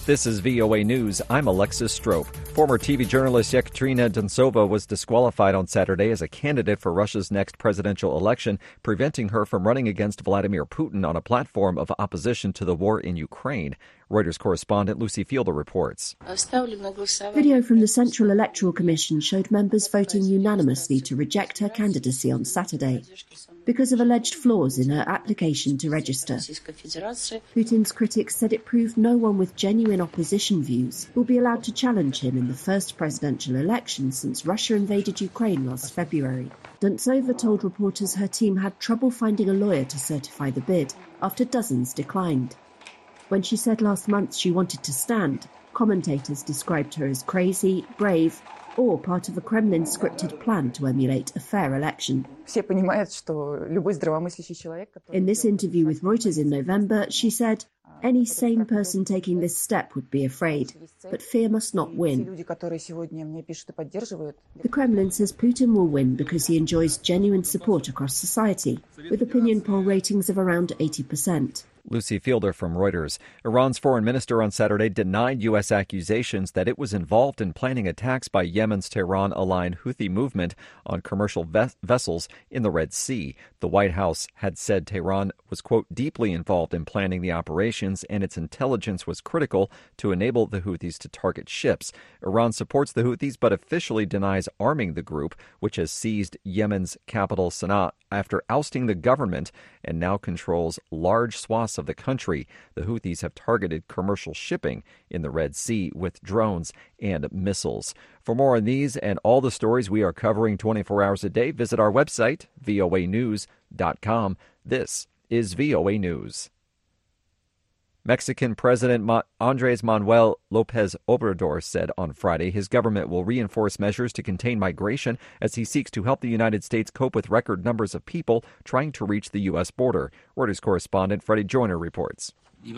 This is VOA News. I'm Alexis Strope. Former TV journalist Yekaterina Dontsova was disqualified on Saturday as a candidate for Russia's next presidential election, preventing her from running against Vladimir Putin on a platform of opposition to the war in Ukraine. Reuters correspondent Lucy Fielder reports. Video from the Central Electoral Commission showed members voting unanimously to reject her candidacy on Saturday because of alleged flaws in her application to register. Putin's critics said it proved no one with genuine opposition views will be allowed to challenge him in the first presidential election since Russia invaded Ukraine last February. Dontsova told reporters her team had trouble finding a lawyer to certify the bid after dozens declined. When she said last month she wanted to stand, commentators described her as crazy, brave, or part of a Kremlin-scripted plan to emulate a fair election. In this interview with Reuters in November, she said, "Any sane person taking this step would be afraid, but fear must not win." The Kremlin says Putin will win because he enjoys genuine support across society, with opinion poll ratings of around 80%. Lucy Fielder from Reuters. Iran's foreign minister on Saturday denied U.S. accusations that it was involved in planning attacks by Yemen's Tehran-aligned Houthi movement on commercial vessels in the Red Sea. The White House had said Tehran was, quote, deeply involved in planning the operations and its intelligence was critical to enable the Houthis to target ships. Iran supports the Houthis but officially denies arming the group, which has seized Yemen's capital Sana'a after ousting the government and now controls large swaths of the country. The Houthis have targeted commercial shipping in the Red Sea with drones and missiles. For more on these and all the stories we are covering 24 hours a day, visit our website, voanews.com. This is VOA News. Mexican President Andrés Manuel López Obrador said on Friday his government will reinforce measures to contain migration as he seeks to help the United States cope with record numbers of people trying to reach the U.S. border. Reuters correspondent Freddie Joyner reports.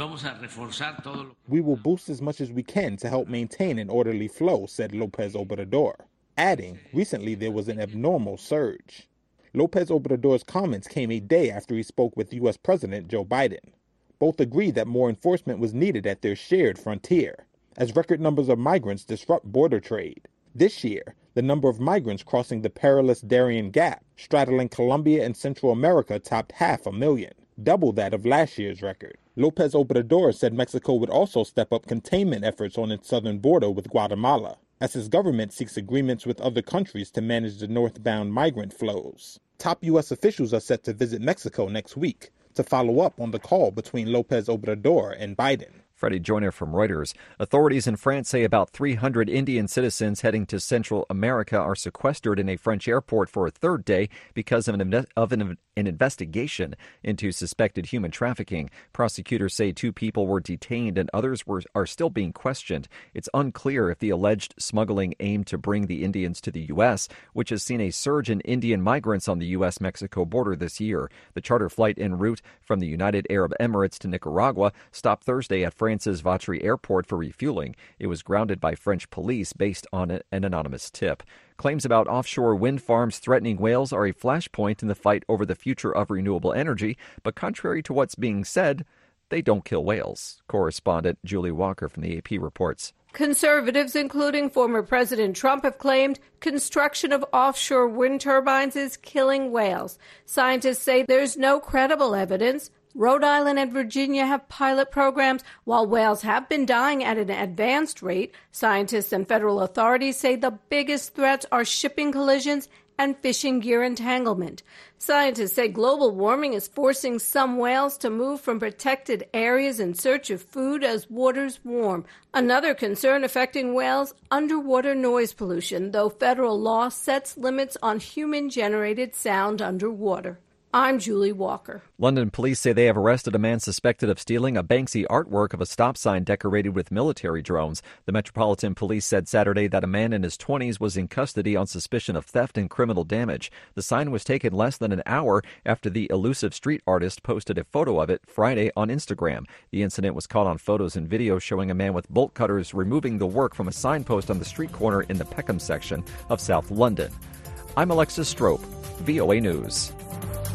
We will boost as much as we can to help maintain an orderly flow, said López Obrador, adding, recently there was an abnormal surge. López Obrador's comments came a day after he spoke with U.S. President Joe Biden. Both agreed that more enforcement was needed at their shared frontier, as record numbers of migrants disrupt border trade. This year, the number of migrants crossing the perilous Darien Gap, straddling Colombia and Central America, topped 500,000, double that of last year's record. López Obrador said Mexico would also step up containment efforts on its southern border with Guatemala, as his government seeks agreements with other countries to manage the northbound migrant flows. Top U.S. officials are set to visit Mexico next week to follow up on the call between López Obrador and Biden. Freddie Joyner from Reuters. Authorities in France say about 300 Indian citizens heading to Central America are sequestered in a French airport for a third day because of an investigation into suspected human trafficking. Prosecutors say 2 people were detained and others are still being questioned. It's unclear if the alleged smuggling aimed to bring the Indians to the U.S., which has seen a surge in Indian migrants on the U.S.-Mexico border this year. The charter flight en route from the United Arab Emirates to Nicaragua stopped Thursday at France's Vatry Airport for refueling. It was grounded by French police based on an anonymous tip. Claims about offshore wind farms threatening whales are a flashpoint in the fight over the future of renewable energy, but contrary to what's being said, they don't kill whales. Correspondent Julie Walker from the AP reports. Conservatives, including former President Trump, have claimed construction of offshore wind turbines is killing whales. Scientists say there's no credible evidence. Rhode Island and Virginia have pilot programs. While whales have been dying at an advanced rate, scientists and federal authorities say the biggest threats are shipping collisions and fishing gear entanglement. Scientists say global warming is forcing some whales to move from protected areas in search of food as waters warm. Another concern affecting whales, underwater noise pollution, though federal law sets limits on human-generated sound underwater. I'm Julie Walker. London police say they have arrested a man suspected of stealing a Banksy artwork of a stop sign decorated with military drones. The Metropolitan Police said Saturday that a man in his 20s was in custody on suspicion of theft and criminal damage. The sign was taken less than an hour after the elusive street artist posted a photo of it Friday on Instagram. The incident was caught on photos and video showing a man with bolt cutters removing the work from a signpost on the street corner in the Peckham section of South London. I'm Alexis Strope, VOA News.